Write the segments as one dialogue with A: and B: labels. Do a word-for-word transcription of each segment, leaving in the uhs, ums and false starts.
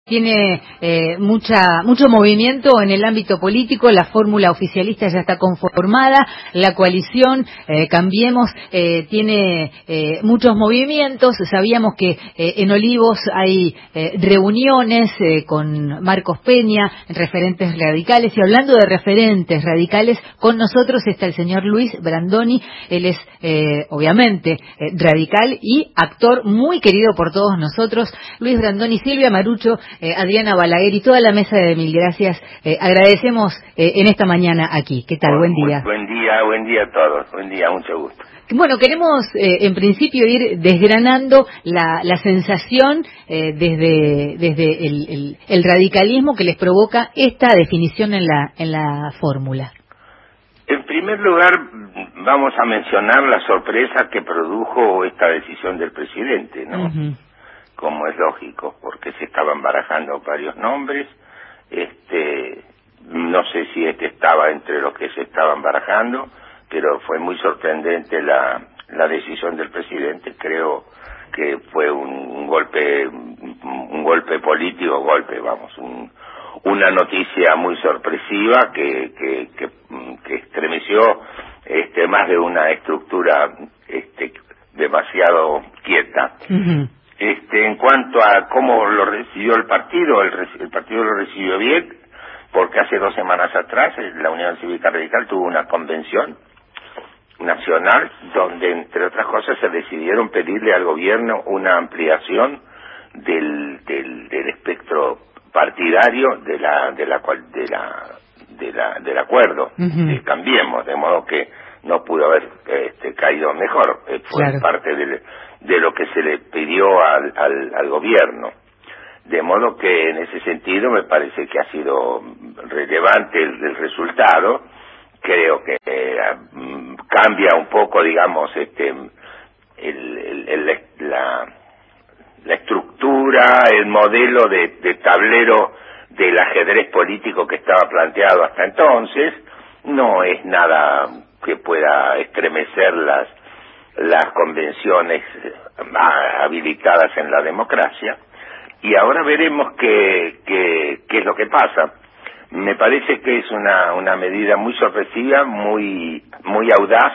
A: Tiene eh, mucha mucho movimiento en el ámbito político, la fórmula oficialista ya está conformada, la coalición eh, Cambiemos eh, tiene eh, muchos movimientos. Sabíamos que eh, en Olivos hay eh, reuniones eh, con Marcos Peña, referentes radicales, y hablando de referentes radicales, con nosotros está el señor Luis Brandoni. Él es eh, obviamente eh, radical y actor muy querido por todos nosotros. Luis Brandoni, Silvia Marucho, Eh, Adriana Balaguer y toda la mesa de Mil Gracias, eh, agradecemos eh, en esta mañana aquí. ¿Qué tal? Buen día.
B: Buen día, buen día a todos. Buen día, mucho gusto.
A: Bueno, queremos eh, en principio ir desgranando la, la sensación eh, desde desde el, el, el radicalismo que les provoca esta definición en la en la fórmula.
B: En primer lugar, vamos a mencionar la sorpresa que produjo esta decisión del presidente, ¿no? Uh-huh. Como es lógico, porque se estaban barajando varios nombres. Este, no sé si este estaba entre los que se estaban barajando, pero fue muy sorprendente la, la decisión del presidente. Creo que fue un, un golpe, un golpe político, golpe, vamos, un, una noticia muy sorpresiva que, que, que, que estremeció este, más de una estructura este, demasiado quieta. Uh-huh. Este, en cuanto a cómo lo recibió el partido, el, el partido lo recibió bien, porque hace dos semanas atrás la Unión Cívica Radical tuvo una convención nacional donde, entre otras cosas, se decidieron pedirle al gobierno una ampliación del, del, del espectro partidario de la, de la, de la, de la, del acuerdo, uh-huh. de Cambiemos, de modo que no pudo haber este, caído mejor, eh, fue claro. parte del de lo que se le pidió al, al, al gobierno. De modo que en ese sentido me parece que ha sido relevante el, el resultado. Creo que eh, cambia un poco, digamos, este el, el, el, la, la estructura, el modelo de, de tablero del ajedrez político que estaba planteado hasta entonces. No es nada que pueda estremecer las las convenciones habilitadas en la democracia, y ahora veremos qué, qué, qué es lo que pasa. Me parece que es una, una medida muy sorpresiva, muy, muy audaz,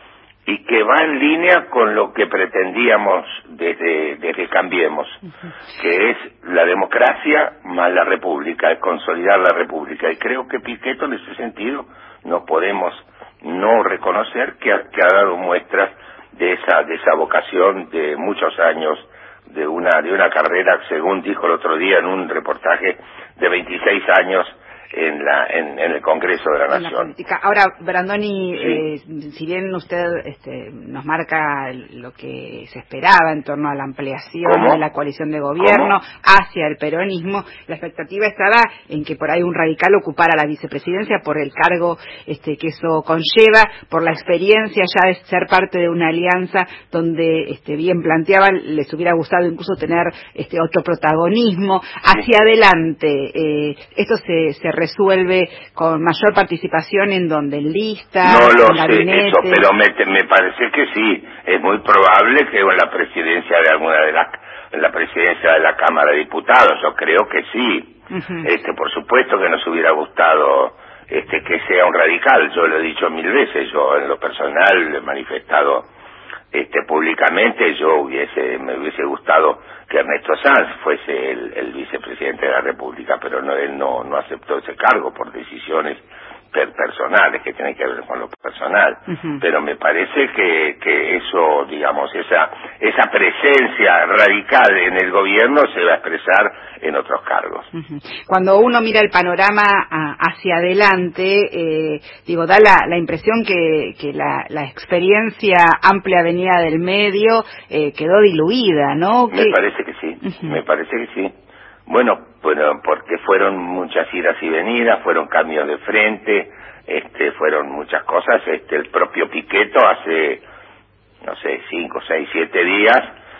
B: y que va en línea con lo que pretendíamos desde, desde Cambiemos, uh-huh. que es la democracia más la república, es consolidar la república, y creo que Piquetto en ese sentido no podemos no reconocer que ha, que ha dado muestras de esa de esa vocación de muchos años, de una de una carrera, según dijo el otro día en un reportaje, de veintiséis años en la en, en el Congreso de la Nación.
C: La política. Ahora, Brandoni, sí. eh, si bien usted este, nos marca lo que se esperaba en torno a la ampliación ¿Cómo? de la coalición de gobierno ¿Cómo? hacia el peronismo, la expectativa estaba en que por ahí un radical ocupara la vicepresidencia por el cargo este, que eso conlleva, por la experiencia ya de ser parte de una alianza donde, este, bien planteaban, les hubiera gustado incluso tener este otro protagonismo hacia sí. adelante. Eh, esto se, se resuelve con mayor participación en donde en listas,
B: no lo
C: en gabinetes.
B: sé eso, pero me, me parece que sí, es muy probable que en la presidencia de alguna de las en la presidencia de la Cámara de Diputados, yo creo que sí. Uh-huh. Este, por supuesto que nos hubiera gustado este que sea un radical, yo lo he dicho mil veces, yo en lo personal lo he manifestado este públicamente, yo hubiese me hubiese gustado que Ernesto Sanz fuese el, el vicepresidente de la República, pero no él no no aceptó ese cargo por decisiones per personales que tienen que ver con lo personal. Uh-huh. Pero me parece que que eso, digamos, esa esa presencia radical en el gobierno se va a expresar en otros cargos.
C: Uh-huh. Cuando uno mira el panorama a, hacia adelante, eh, digo, da la, la impresión que, que la, la experiencia amplia venida del medio eh, quedó diluida, ¿no?
B: Me que... parece que sí, uh-huh. me parece que sí. Bueno, bueno, porque fueron muchas idas y venidas, fueron cambios de frente, este, fueron muchas cosas. Este, el propio Piquetto hace, no sé, cinco, seis, siete días,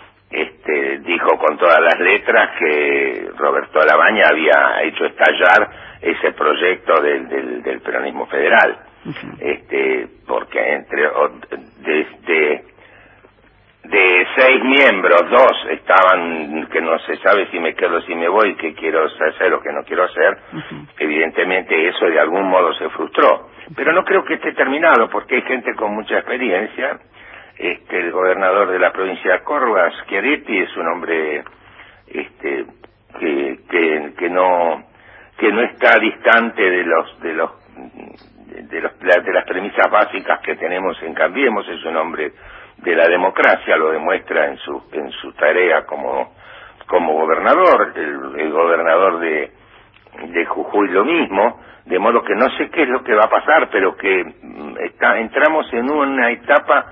B: este, dijo con todas las letras que Roberto Alabaña había hecho estallar ese proyecto del, del, del peronismo federal, uh-huh. este, porque entre desde de seis miembros, dos estaban que no se sabe si me quedo, si me voy, qué quiero hacer o qué no quiero hacer. Uh-huh. Evidentemente eso de algún modo se frustró, pero no creo que esté terminado porque hay gente con mucha experiencia. Este, el gobernador de la provincia de Córdoba, Schiaretti, es un hombre este que que que no que no está distante de los de los de los de las premisas básicas que tenemos en Cambiemos. Es un hombre de la democracia, lo demuestra en su en su tarea como como gobernador. El, el gobernador de de Jujuy lo mismo, de modo que no sé qué es lo que va a pasar, pero que está entramos en una etapa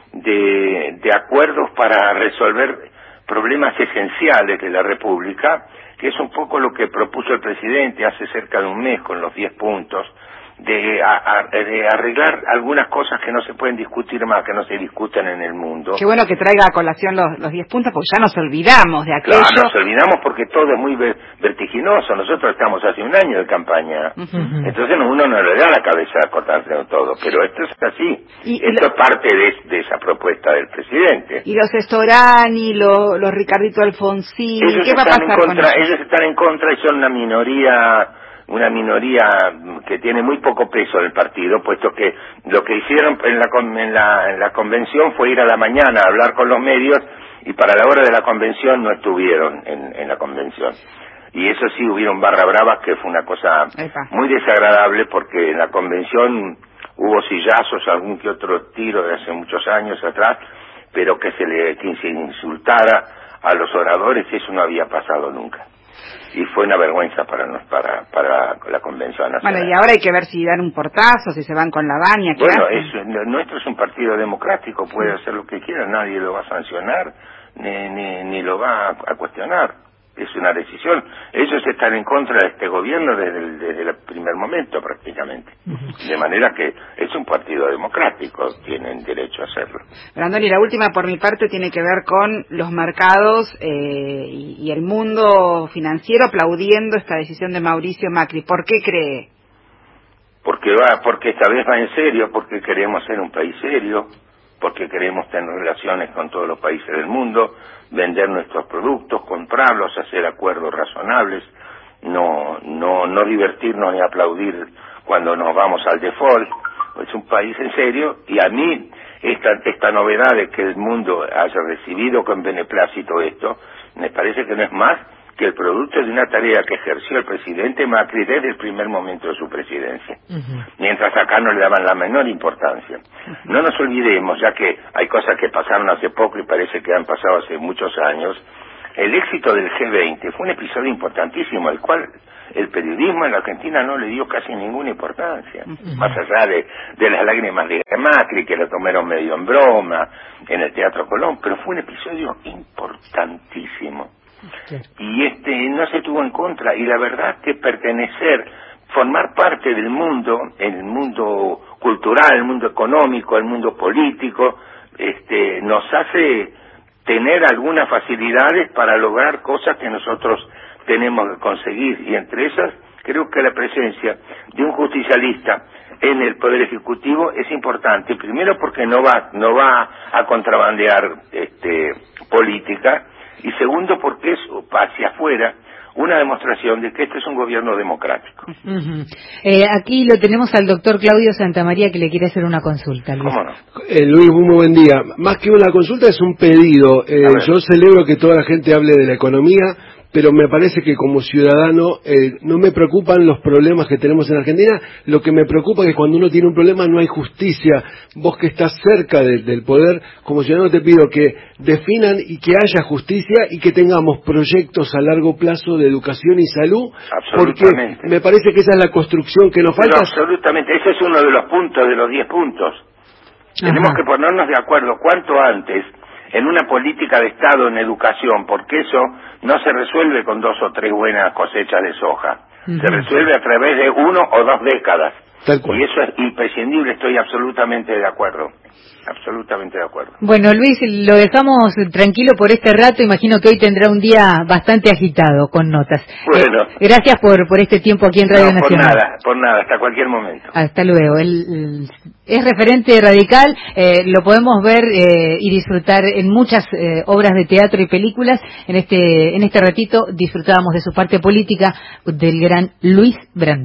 B: de de acuerdos para resolver problemas esenciales de la República, que es un poco lo que propuso el presidente hace cerca de un mes con los diez puntos, de, a, a, de arreglar algunas cosas que no se pueden discutir más, que no se discuten en el mundo.
C: Qué bueno que traiga a colación los, los diez puntos, porque ya nos olvidamos de aquello.
B: Claro, nos olvidamos porque todo es muy vertiginoso. Nosotros estamos hace un año de campaña, uh-huh. Entonces uno no le da la cabeza a cortarse todo, pero esto es así. Y, esto lo... es parte de, de esa propuesta del presidente.
C: Y los Estorani, los, los Ricardito Alfonsín,
B: ellos
C: ¿qué va a pasar
B: contra,
C: con ellos?
B: Ellos están en contra y son una minoría... una minoría que tiene muy poco peso en el partido, puesto que lo que hicieron en la, en la, en la convención fue ir a la mañana a hablar con los medios y para la hora de la convención no estuvieron en, en la convención. Y eso sí, hubieron barra bravas, que fue una cosa Epa. muy desagradable, porque en la convención hubo sillazos, algún que otro tiro de hace muchos años atrás, pero que se le que se insultara a los oradores, eso no había pasado nunca. Y fue una vergüenza para nos, para para la Convención Nacional.
C: Bueno, y ahora hay que ver si dan un portazo, si se van con la baña. ¿Qué
B: bueno,
C: hacen?
B: Es, nuestro es un partido democrático, puede hacer lo que quiera, nadie lo va a sancionar, ni ni, ni lo va a, a cuestionar. Es una decisión. Ellos están en contra de este gobierno desde el, desde el primer momento, prácticamente. Uh-huh. De manera que es un partido democrático, tienen derecho a hacerlo.
C: Brandoni, la última por mi parte tiene que ver con los mercados eh, y, y el mundo financiero aplaudiendo esta decisión de Mauricio Macri. ¿Por qué cree?
B: Porque va, porque esta vez va en serio, porque queremos ser un país serio, porque queremos tener relaciones con todos los países del mundo, vender nuestros productos, comprarlos, hacer acuerdos razonables, no no no divertirnos ni aplaudir cuando nos vamos al default. Es un país en serio, y a mí esta esta novedad de que el mundo haya recibido con beneplácito esto, me parece que no es más que el producto de una tarea que ejerció el presidente Macri desde el primer momento de su presidencia, uh-huh. mientras acá no le daban la menor importancia. Uh-huh. No nos olvidemos, ya que hay cosas que pasaron hace poco y parece que han pasado hace muchos años, el éxito del G veinte fue un episodio importantísimo, al cual el periodismo en la Argentina no le dio casi ninguna importancia, uh-huh. más allá de, de las lágrimas de Macri, que lo tomaron medio en broma en el Teatro Colón, pero fue un episodio importantísimo. Okay. Y este no se tuvo en contra, y la verdad que pertenecer, formar parte del mundo, el mundo cultural, el mundo económico, el mundo político, este nos hace tener algunas facilidades para lograr cosas que nosotros tenemos que conseguir, y entre esas creo que la presencia de un justicialista en el Poder Ejecutivo es importante, primero porque no va no va a contrabandear este política, y segundo porque es hacia afuera una demostración de que este es un gobierno democrático.
A: Uh-huh. Eh, aquí lo tenemos al doctor Claudio Santamaría, que le quiere hacer una consulta, Luis.
D: ¿Cómo no? Eh, Luis, muy buen día. Más que una consulta es un pedido. Eh, yo celebro que toda la gente hable de la economía, pero me parece que como ciudadano eh, no me preocupan los problemas que tenemos en Argentina. Lo que me preocupa es que cuando uno tiene un problema no hay justicia. Vos que estás cerca de, del poder, como ciudadano te pido que definan y que haya justicia y que tengamos proyectos a largo plazo de educación y salud, porque me parece que esa es la construcción que nos falta.
B: Pero absolutamente, ese es uno de los puntos, de los diez puntos. Ajá. Tenemos que ponernos de acuerdo cuanto antes en una política de Estado en educación, porque eso no se resuelve con dos o tres buenas cosechas de soja. Uh-huh. Se resuelve a través de uno o dos décadas.
D: Tal cual.
B: Y eso es imprescindible, estoy absolutamente de acuerdo. Absolutamente de acuerdo.
A: Bueno, Luis, lo dejamos tranquilo por este rato. Imagino que hoy tendrá un día bastante agitado con notas.
B: Bueno.
A: Eh, gracias por por este tiempo aquí en Radio
B: no,
A: Nacional.
B: Por nada, por nada, hasta cualquier momento.
A: Hasta luego. El, el, es referente radical, eh, lo podemos ver eh, y disfrutar en muchas eh, obras de teatro y películas. En este en este ratito disfrutábamos de su parte política del gran Luis Brandoni.